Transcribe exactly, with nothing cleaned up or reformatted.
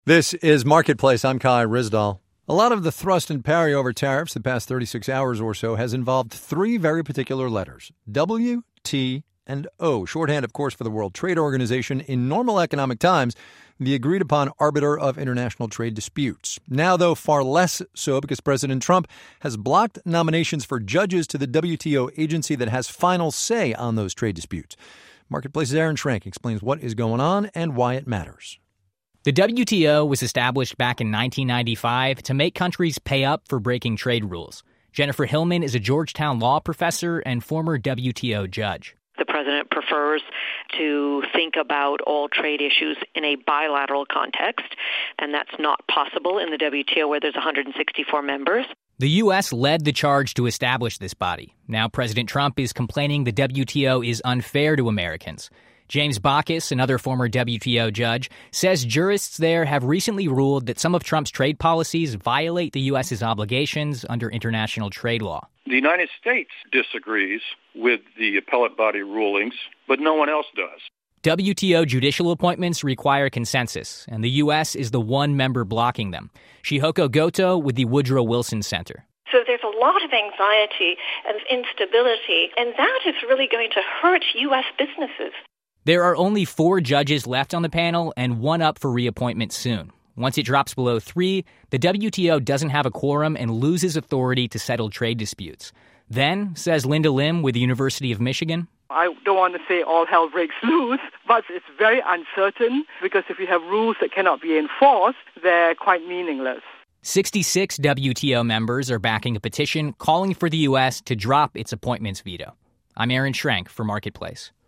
This is Marketplace. I'm Kai Ryssdal. A lot of the thrust and parry over tariffs the past thirty-six hours or so has involved three very particular letters: W, T, and O. Shorthand, of course, for the World Trade Organization. In normal economic times, the agreed-upon arbiter of international trade disputes. Now, though, far less so because President Trump has blocked nominations for judges to the W T O agency that has final say on those trade disputes. Marketplace's Aaron Schrank explains what is going on and why it matters. The W T O was established back in nineteen ninety-five to make countries pay up for breaking trade rules. Jennifer Hillman is a Georgetown law professor and former W T O judge. The president prefers to think about all trade issues in a bilateral context, and that's not possible in the W T O where there's one hundred sixty-four members. The U S led the charge to establish this body. Now President Trump is complaining the W T O is unfair to Americans. James Baucus, another former W T O judge, says jurists there have recently ruled that some of Trump's trade policies violate the U S's obligations under international trade law. The United States disagrees with the appellate body rulings, but no one else does. W T O judicial appointments require consensus, and the U S is the one member blocking them. Shihoko Goto with the Woodrow Wilson Center. So there's a lot of anxiety and instability, and that is really going to hurt U S businesses. There are only four judges left on the panel and one up for reappointment soon. Once it drops below three, the W T O doesn't have a quorum and loses authority to settle trade disputes. Then, says Linda Lim with the University of Michigan, I don't want to say all hell breaks loose, but it's very uncertain because if you have rules that cannot be enforced, they're quite meaningless. sixty-six W T O members are backing a petition calling for the U S to drop its appointments veto. I'm Aaron Schrank for Marketplace.